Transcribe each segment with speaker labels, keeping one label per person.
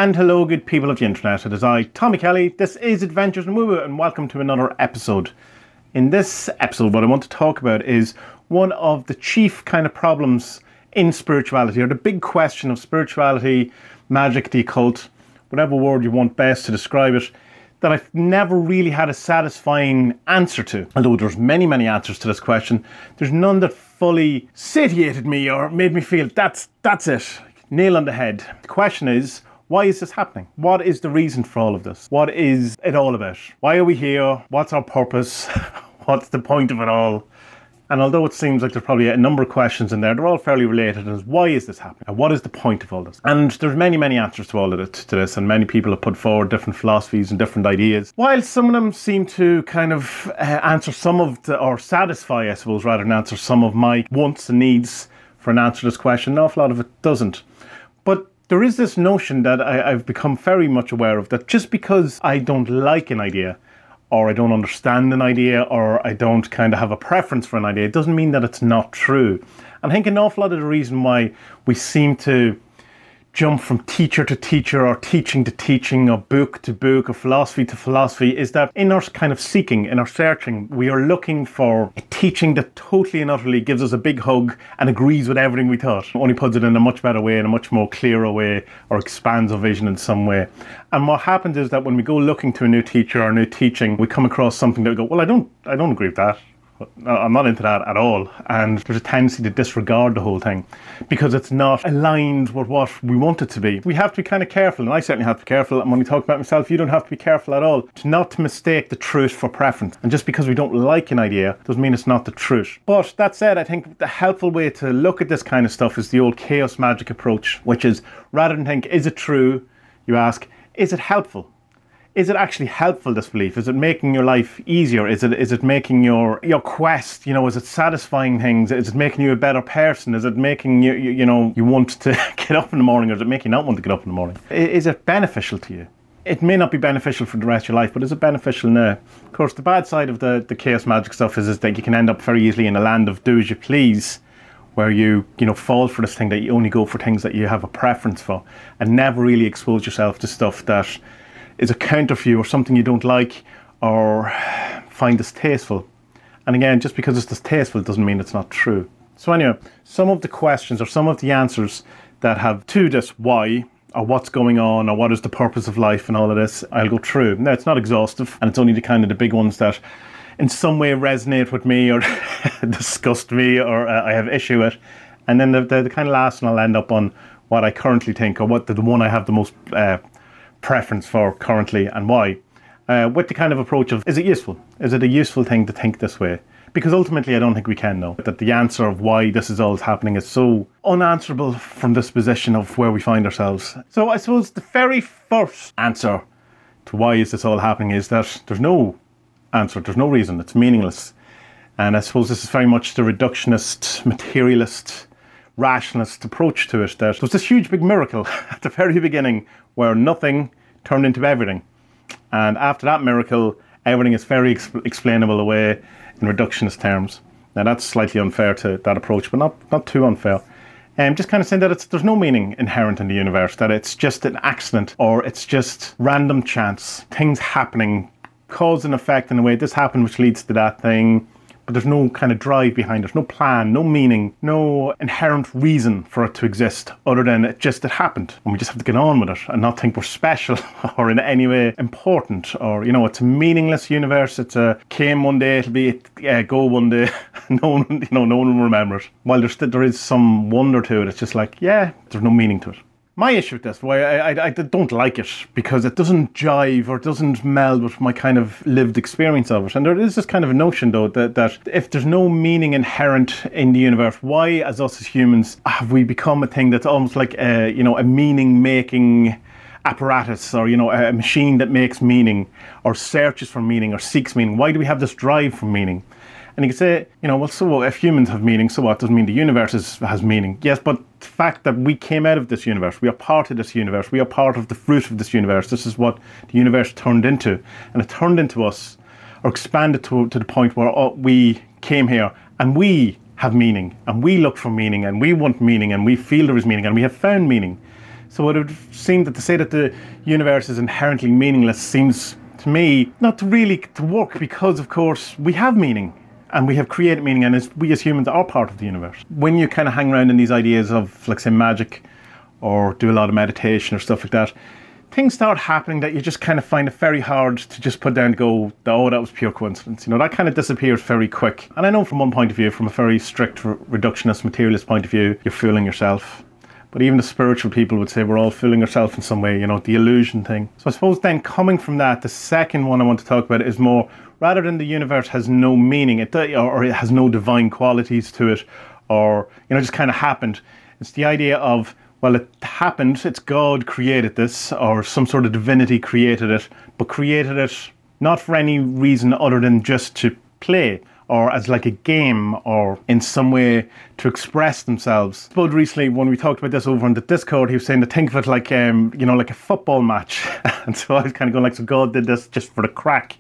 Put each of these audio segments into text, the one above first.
Speaker 1: And hello, good people of the internet. It is I, Tommy Kelly. This is Adventures in Woo Woo, and welcome to another episode. In this episode, what I want to talk about is one of the chief kind of problems in spirituality, or the big question of spirituality, magic, the occult, whatever word you want best to describe it, that I've never really had a satisfying answer to. Although there's many, many answers to this question, there's none that fully satiated me or made me feel that's it, nail on the head. The question is, why is this happening? What is the reason for all of this? What is it all about? Why are we here? What's our purpose? What's the point of it all? And although it seems like there's probably a number of questions in there, they're all fairly related. And why is this happening? And what is the point of all this? And there's many, many answers to all of it, to this, and many people have put forward different philosophies and different ideas. While some of them seem to kind of answer some of the, or satisfy, I suppose, rather than answer some of my wants and needs for an answer to this question, an awful lot of it doesn't. But there is this notion that I've become very much aware of, that just because I don't like an idea, or I don't understand an idea, or I don't kind of have a preference for an idea, it doesn't mean that it's not true. And I think an awful lot of the reason why we seem to jump from teacher to teacher, or teaching to teaching, or book to book, or philosophy to philosophy, is that in our kind of seeking, in our searching, we are looking for a teaching that totally and utterly gives us a big hug and agrees with everything we thought, only puts it in a much better way, in a much more clearer way, or expands our vision in some way. And what happens is that when we go looking to a new teacher or a new teaching, we come across something that we go, well, I don't agree with that. I'm not into that at all. And there's a tendency to disregard the whole thing because it's not aligned with what we want it to be. We have to be kind of careful, and I certainly have to be careful. And when we talk about myself, you don't have to be careful at all, not to mistake the truth for preference. And just because we don't like an idea doesn't mean it's not the truth. But that said, I think the helpful way to look at this kind of stuff is the old chaos magic approach, which is, rather than think, is it true? You ask, is it helpful? Is it actually helpful, this belief? Is it making your life easier? Is it making your quest, is it satisfying things? Is it making you a better person? Is it making you want to get up in the morning, or is it making you not want to get up in the morning? Is it beneficial to you? It may not be beneficial for the rest of your life, but is it beneficial now? Of course, the bad side of the chaos magic stuff is that you can end up very easily in a land of do as you please, where you fall for this thing that you only go for things that you have a preference for, and never really expose yourself to stuff that is a counter for you, or something you don't like or find distasteful. And again, just because it's distasteful doesn't mean it's not true. So anyway, some of the questions or some of the answers that have to this why, or what's going on, or what is the purpose of life and all of this, I'll go through. Now, it's not exhaustive, and it's only the big ones that in some way resonate with me or disgust me, or I have issue with. And then the kind of last one, I'll end up on what I currently think, or what the one I have the most preference for currently, and why, with the kind of approach of, is it useful? Is it a useful thing to think this way? Because ultimately I don't think we can know. That the answer of why this is all happening is so unanswerable from this position of where we find ourselves. So I suppose the very first answer to why is this all happening is that there's no answer, there's no reason, it's meaningless. And I suppose this is very much the reductionist, materialist, rationalist approach to it, that there was this huge big miracle at the very beginning where nothing turned into everything, and after that miracle everything is very explainable away in reductionist terms. Now that's slightly unfair to that approach, but not too unfair. Just kind of saying that there's no meaning inherent in the universe, that it's just an accident, or it's just random chance, things happening, cause and effect in a way, this happened which leads to that thing. But there's no kind of drive behind it, no plan, no meaning, no inherent reason for it to exist other than it happened. And we just have to get on with it and not think we're special or in any way important, or, it's a meaningless universe. It's came one day, it'll be go one day. No one will remember it. While there is some wonder to it, it's just like, yeah, there's no meaning to it. My issue with this, why I don't like it, because it doesn't jive or doesn't meld with my kind of lived experience of it. And there is this kind of a notion, though, that if there's no meaning inherent in the universe, why, as us as humans, have we become a thing that's almost like a meaning-making apparatus, or a machine that makes meaning, or searches for meaning, or seeks meaning? Why do we have this drive for meaning? And you can say, well, so if humans have meaning, so what? Doesn't mean the universe has meaning. Yes, but the fact that we came out of this universe, we are part of this universe, we are part of the fruit of this universe. This is what the universe turned into. And it turned into us, or expanded to the point where we came here, and we have meaning, and we look for meaning, and we want meaning, and we feel there is meaning, and we have found meaning. So it would seem that to say that the universe is inherently meaningless seems to me not to really to work, because of course we have meaning and we have created meaning, and we as humans are part of the universe. When you kind of hang around in these ideas of, like, say, magic or do a lot of meditation or stuff like that, things start happening that you just kind of find it very hard to just put down and go, oh, that was pure coincidence. You know, that kind of disappears very quick. And I know from one point of view, from a very strict reductionist materialist point of view, you're fooling yourself. But even the spiritual people would say we're all fooling ourselves in some way, you know, the illusion thing. So I suppose then, coming from that, the second one I want to talk about is more, rather than the universe has no meaning, or it has no divine qualities to it, or, you know, just kind of happened. It's the idea of, well, it happened, it's God created this, or some sort of divinity created it, but created it not for any reason other than just to play, or as like a game, or in some way to express themselves. But recently, when we talked about this over on the Discord, he was saying to think of it like, you know, like a football match. And so I was kind of going like, so God did this just for the crack.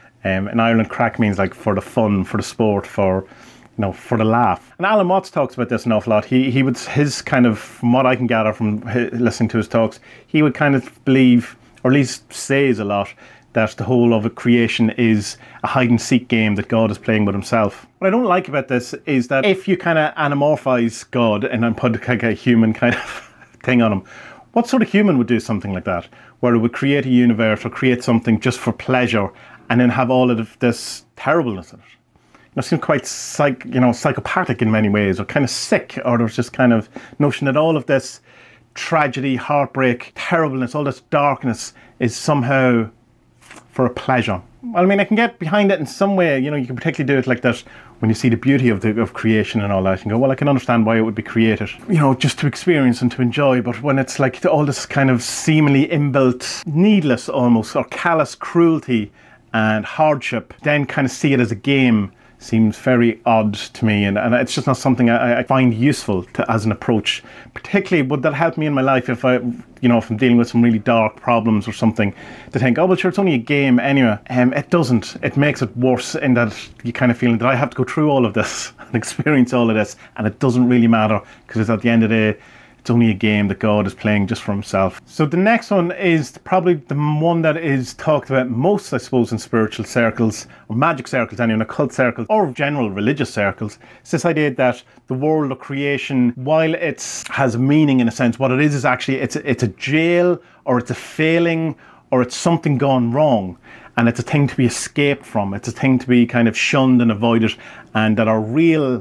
Speaker 1: In Ireland, crack means like for the fun, for the sport, for, you know, for the laugh. And Alan Watts talks about this an awful lot. He would, his kind of, from what I can gather from listening to his talks, he would kind of believe, or at least says a lot, that the whole of a creation is a hide-and-seek game that God is playing with himself. What I don't like about this is that if you kind of anamorphize God and then put like a human kind of thing on him, what sort of human would do something like that, where it would create a universe or create something just for pleasure and then have all of this terribleness in it? You know, it seems quite psychopathic in many ways, or kind of sick, or there's just kind of notion that all of this tragedy, heartbreak, terribleness, all this darkness is somehow for a pleasure. Well, I mean, I can get behind it in some way. You know, you can particularly do it like that when you see the beauty of creation and all that, and go, well, I can understand why it would be created, you know, just to experience and to enjoy. But when it's like all this kind of seemingly inbuilt, needless almost, or callous cruelty and hardship, then kind of see it as a game seems very odd to me, and it's just not something I find useful as an approach. Particularly, would that help me in my life if I'm dealing with some really dark problems or something, to think, oh, well, sure, it's only a game anyway. It doesn't. It makes it worse in that you kind of feel that I have to go through all of this and experience all of this, and it doesn't really matter, because at the end of the day, it's only a game that God is playing just for himself. So the next one is probably the one that is talked about most, I suppose, in spiritual circles, or magic circles, anyway, in occult circles, or general religious circles. It's this idea that the world of creation, while it has meaning in a sense, what it is actually, it's a jail, or it's a failing, or it's something gone wrong. And it's a thing to be escaped from. It's a thing to be kind of shunned and avoided, and that our real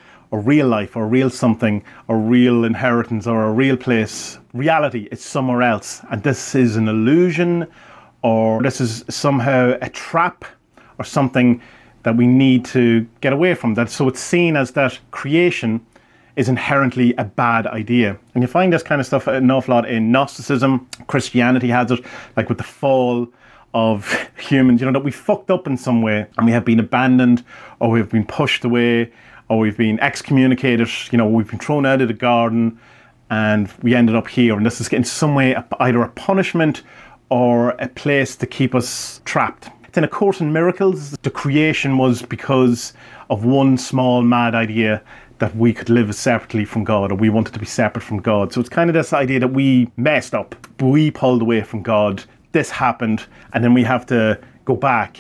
Speaker 1: life, or real something, or real inheritance, or a real place, reality is somewhere else. And this is an illusion, or this is somehow a trap, or something that we need to get away from. That so it's seen as that creation is inherently a bad idea. And you find this kind of stuff an awful lot in Gnosticism. Christianity has it, like with the fall of humans, you know, that we fucked up in some way, and we have been abandoned, or we've been pushed away, or we've been excommunicated, you know, we've been thrown out of the garden, and we ended up here. And this is in some way either a punishment or a place to keep us trapped. It's in A Course in Miracles. The creation was because of one small mad idea that we could live separately from God, or we wanted to be separate from God. So it's kind of this idea that we messed up, we pulled away from God, this happened, and then we have to go back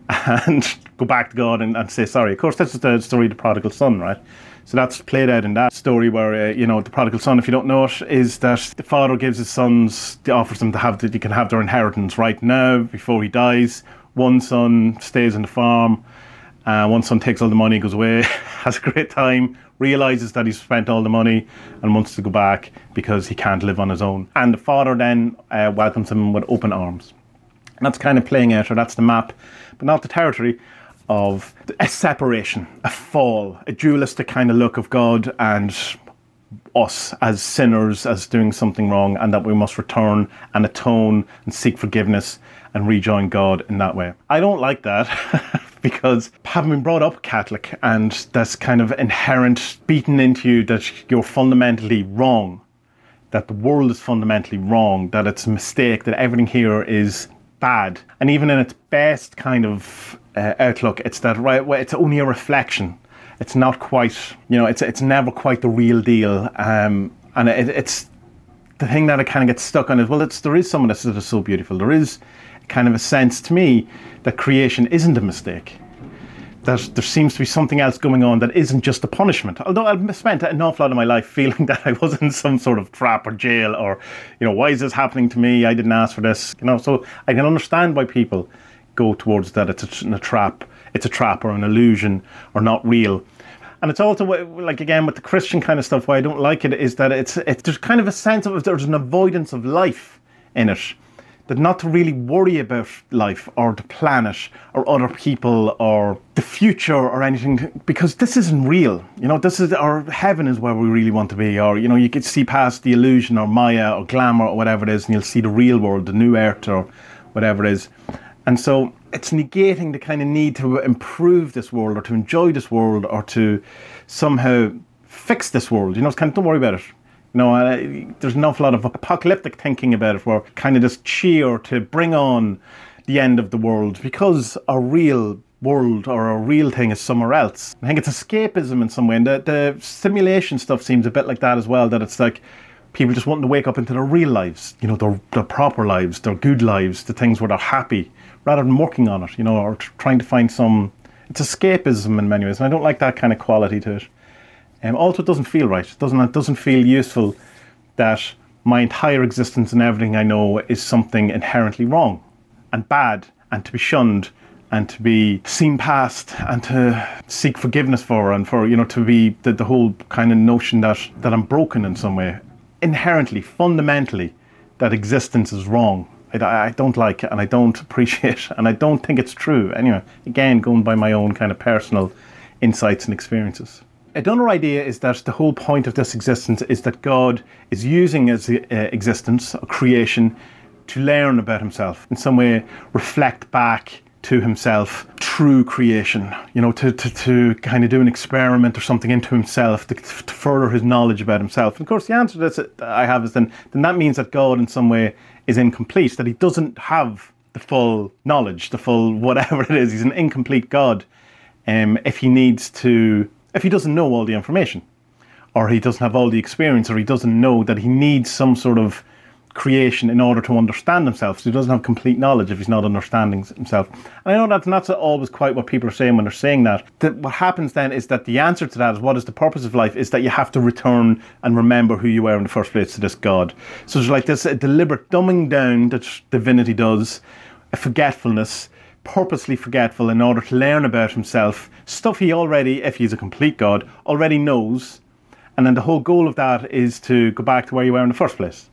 Speaker 1: and go back to God and say sorry. Of course, this is the story of the prodigal son, right? So that's played out in that story where, the prodigal son, if you don't know it, is that the father gives his sons, offers them to have, that you can have their inheritance right now before he dies. One son stays on the farm, one son takes all the money, goes away, has a great time, realises that he's spent all the money and wants to go back because he can't live on his own. And the father then welcomes him with open arms. And that's kind of playing out, or that's the map, but not the territory of a separation, a fall, a dualistic kind of look of God and us as sinners, as doing something wrong, and that we must return and atone and seek forgiveness and rejoin God in that way. I don't like that because having been brought up Catholic, and that's kind of inherent beaten into you that you're fundamentally wrong, that the world is fundamentally wrong, that it's a mistake, that everything here is bad. And even in its best kind of outlook, it's that, right, well, it's only a reflection. It's not quite, it's never quite the real deal. And it's the thing that I kind of get stuck on is, well, there is some of this that is so beautiful. There is kind of a sense to me that creation isn't a mistake. That there seems to be something else going on that isn't just a punishment. Although I've spent an awful lot of my life feeling that I was in some sort of trap or jail, or, why is this happening to me? I didn't ask for this. So I can understand why people go towards that. It's a trap or an illusion or not real. And it's also, like, again, with the Christian kind of stuff, why I don't like it is that there's kind of a sense of, there's an avoidance of life in it. That not to really worry about life or the planet or other people or the future or anything, because this isn't real. Our heaven is where we really want to be. Or, you could see past the illusion or Maya or glamour or whatever it is, and you'll see the real world, the new earth or whatever it is. And so it's negating the kind of need to improve this world or to enjoy this world or to somehow fix this world. It's kind of, don't worry about it. There's an awful lot of apocalyptic thinking about it, where kind of this cheer to bring on the end of the world because our real world or our real thing is somewhere else. I think it's escapism in some way, and the simulation stuff seems a bit like that as well, that it's like people just wanting to wake up into their real lives, their proper lives, their good lives, the things where they're happy, rather than working on it, or trying to find it's escapism in many ways, and I don't like that kind of quality to it. Also, it doesn't feel right. It doesn't feel useful that my entire existence and everything I know is something inherently wrong and bad and to be shunned and to be seen past and to seek forgiveness for, and for, to be the whole kind of notion that I'm broken in some way. Inherently, fundamentally, that existence is wrong. I don't like it, and I don't appreciate it, and I don't think it's true. Anyway, again, going by my own kind of personal insights and experiences. Another idea is that the whole point of this existence is that God is using his existence, or creation, to learn about himself, in some way reflect back to himself through creation, to kind of do an experiment or something into himself to further his knowledge about himself. And of course, the answer to this I have is then that means that God in some way is incomplete, that he doesn't have the full knowledge, the full whatever it is. He's an incomplete God if he doesn't know all the information, or he doesn't have all the experience, or he doesn't know that he needs some sort of creation in order to understand himself. So he doesn't have complete knowledge if he's not understanding himself. And I know that's not always quite what people are saying when they're saying that. What happens then is that the answer to that is, what is the purpose of life, is that you have to return and remember who you were in the first place to this God. So there's like this deliberate dumbing down that divinity does, a forgetfulness, purposely forgetful in order to learn about himself, stuff he already, if he's a complete God, already knows. And then the whole goal of that is to go back to where you were in the first place.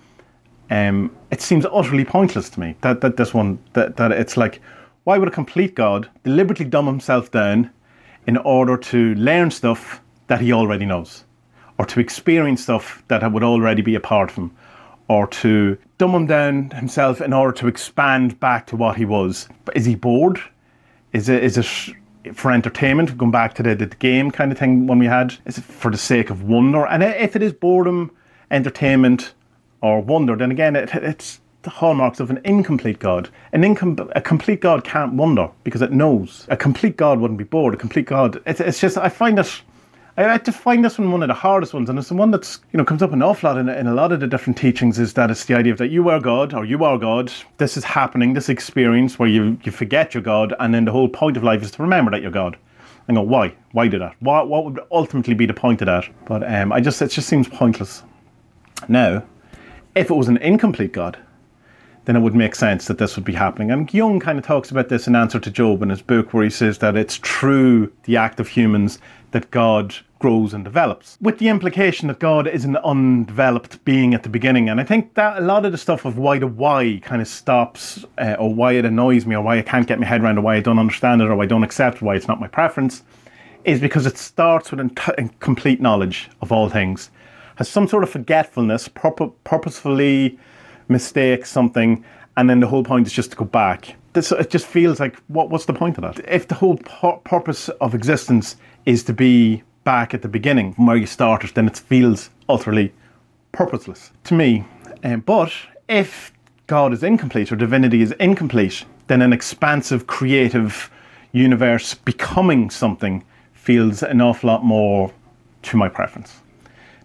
Speaker 1: It seems utterly pointless to me that it's like, why would a complete God deliberately dumb himself down in order to learn stuff that he already knows, or to experience stuff that would already be a part of him, or to dumb him down himself in order to expand back to what he was? But is he bored? Is it for entertainment? Going back to the game kind of thing one we had. Is it for the sake of wonder? And if it is boredom, entertainment, or wonder, then again, it's the hallmarks of an incomplete God. A complete God can't wonder because it knows. A complete God wouldn't be bored. A complete God, it's just, I just find this one of the hardest ones, and it's the one that's, comes up an awful lot in a lot of the different teachings, is that it's the idea of that you are God, or you are God. This is happening, this experience where you forget you're God, and then the whole point of life is to remember that you're God. And go, why? Why do that? What would ultimately be the point of that? But it just seems pointless. Now, if it was an incomplete God, then it would make sense that this would be happening. And Jung kind of talks about this in Answer to Job in his book, where he says that it's through the act of humans that God grows and develops, with the implication that God is an undeveloped being at the beginning. And I think that a lot of the stuff of why the why kind of stops, or why it annoys me, or why I can't get my head around, or why I don't understand it, or why I don't accept it, why it's not my preference, is because it starts with complete knowledge of all things, has some sort of forgetfulness, purposefully mistakes something, and then the whole point is just to go back. It just feels like, what's the point of that? If the whole purpose of existence is to be back at the beginning, from where you started, then it feels utterly purposeless to me. But if God is incomplete, or divinity is incomplete, then an expansive, creative universe becoming something feels an awful lot more to my preference.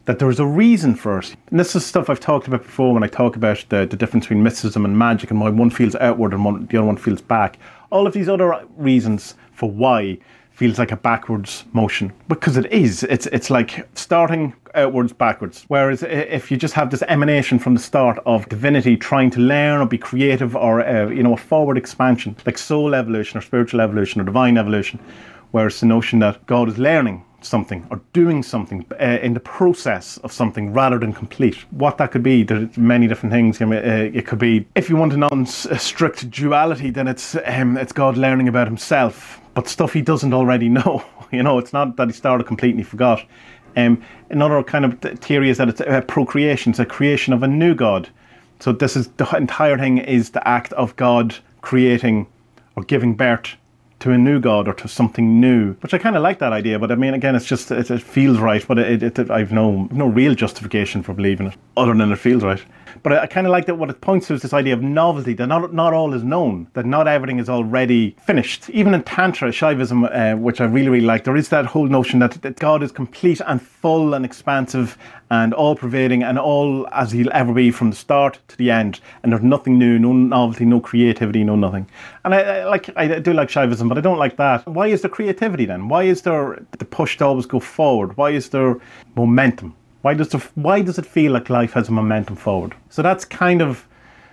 Speaker 1: that there is a reason for it. And this is stuff I've talked about before when I talk about the difference between mysticism and magic and why one feels outward and the other one feels back. All of these other reasons for why feels like a backwards motion, because it is. It's like starting outwards, backwards. Whereas if you just have this emanation from the start of divinity trying to learn or be creative or a forward expansion, like soul evolution or spiritual evolution or divine evolution, whereas the notion that God is learning something or doing something in the process of something rather than complete. What that could be, there's many different things. I mean, it could be, if you want a non-strict duality, then it's God learning about himself, but stuff he doesn't already know. It's not that he started completely forgot. Another kind of theory is that it's procreation. It's a creation of a new God. So this is the entire thing is the act of God creating or giving birth to a new God or to something new, which I kind of like that idea. But I mean, again, it's just it feels right, but I've no real justification for believing it other than it feels right. But I kind of like that what it points to is this idea of novelty, that not all is known, that not everything is already finished. Even in Tantra, Shaivism, which I really, really like, there is that whole notion that God is complete and full and expansive and all-pervading and all as he'll ever be from the start to the end. And there's nothing new, no novelty, no creativity, no nothing. And I do like Shaivism, but I don't like that. Why is there creativity then? Why is there the push to always go forward? Why is there momentum? Why does it feel like life has a momentum forward? So that's kind of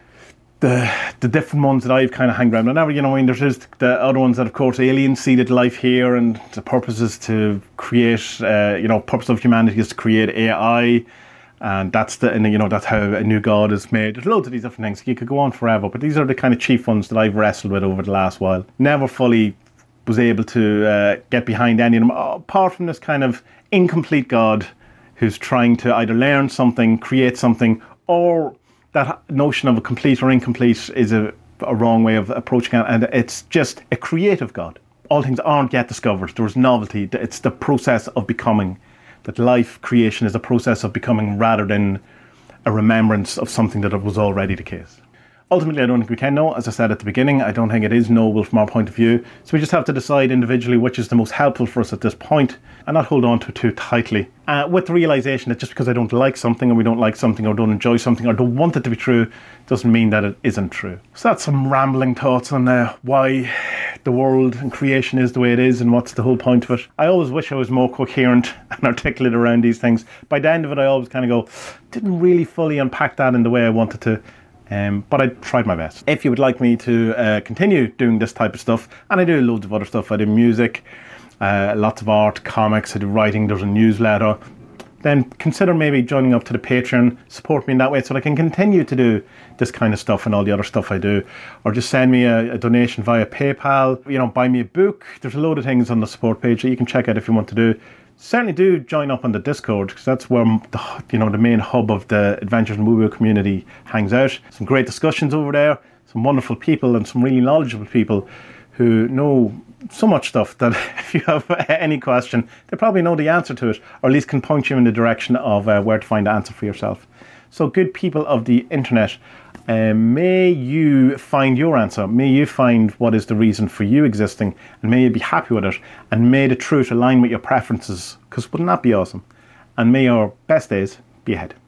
Speaker 1: the different ones that I've kind of hung around. And now, there's the other ones that, of course, aliens seeded life here, and the purpose is to create, purpose of humanity is to create AI, and that's how a new God is made. There's loads of these different things. You could go on forever, but these are the kind of chief ones that I've wrestled with over the last while. Never fully was able to get behind any of them, apart from this kind of incomplete God who's trying to either learn something, create something, or that notion of a complete or incomplete is a wrong way of approaching it, and it's just a creative God. All things aren't yet discovered. There is novelty. It's the process of becoming. That life creation is a process of becoming rather than a remembrance of something that was already the case. Ultimately, I don't think we can know. As I said at the beginning, I don't think it is knowable from our point of view. So we just have to decide individually which is the most helpful for us at this point and not hold on to it too tightly. With the realization that just because I don't like something or we don't like something or don't enjoy something or don't want it to be true doesn't mean that it isn't true. So that's some rambling thoughts on why the world and creation is the way it is and what's the whole point of it. I always wish I was more coherent and articulate around these things. By the end of it, I always kind of go, didn't really fully unpack that in the way I wanted to. But I tried my best. If you would like me to continue doing this type of stuff, and I do loads of other stuff, I do music, lots of art, comics, I do writing, there's a newsletter, then consider maybe joining up to the Patreon, support me in that way so that I can continue to do this kind of stuff and all the other stuff I do. Or just send me a donation via PayPal, buy me a book. There's a load of things on the support page that you can check out if you want to do. Certainly do join up on the Discord, because that's where the main hub of the Adventures in Woo Woo community hangs out. Some great discussions over there, some wonderful people and some really knowledgeable people who know so much stuff that if you have any question, they probably know the answer to it, or at least can point you in the direction of where to find the answer for yourself. So good people of the internet, may you find your answer. May you find what is the reason for you existing, and may you be happy with it, and may the truth align with your preferences, because wouldn't that be awesome? And may your best days be ahead.